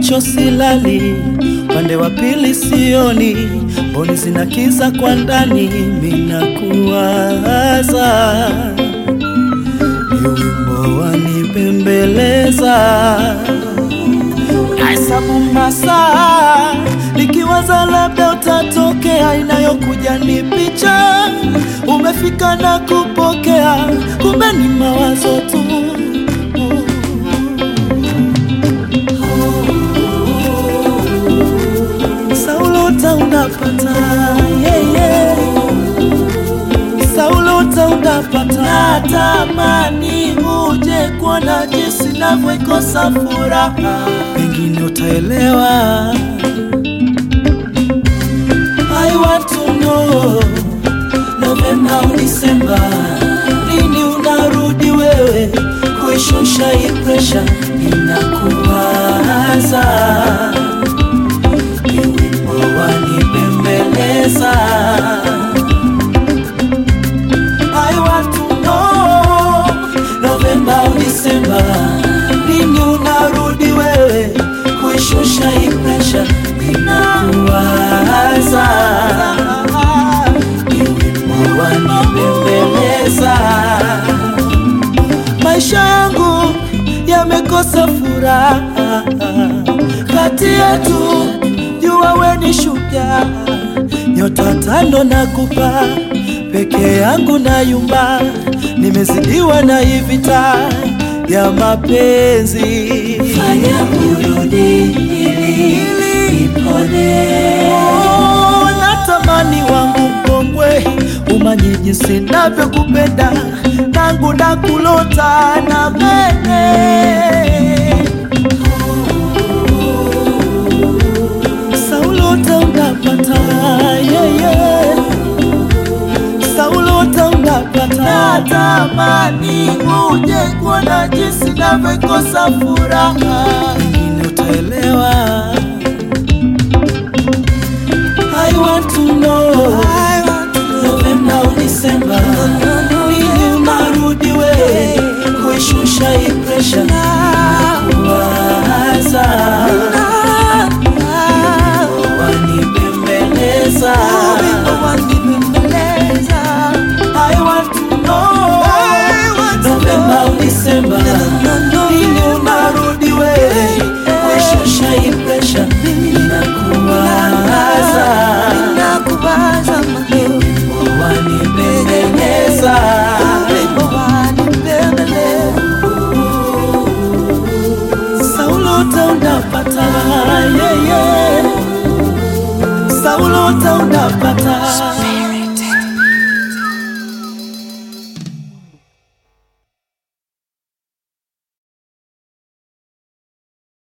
macho silali, pande wa pili sioni, mboni zinakiza kwa ndani, minakuwaza. Ni wimbo wanipembeleza, naisabu masaa nikiwaza labda utatokea, inayokuja ni picha umefika na kupokea, kumbe ni mawazo tu. Saulota unapata, yeah, yeah. Saulota unapata, natamani uje kuona jinsi navyoikosa furaha, pengine utaelewa. I want to know, Novemba au Disemba, lini unarudi wewe kuishusha hii pressure, inakuwaza. Ni wimbo wanipembeleza. I want to know, Novemba au Disemba, lini unarudi wewe kuishusha hii pressure, inakuwaza. Ni wimbo wanipembeleza. Maisha yangu yamekosa furaha, kati yetu jua we ni shujaa, nyota 5 nakupa, peke yangu na yumba, nimezidiwa na hii vita ya mapenzi. Fanya urudi ili nipone. Natamani wangu mkongwe umanye jinsi navyokupenda, nangu nakulota na mene. Saulota unapata, yeah, yeah. Saulota unapata, natamani uje kuona jinsi navyoikosa furaha, pengine utaelewa. I want to know, Novemba au Disemba,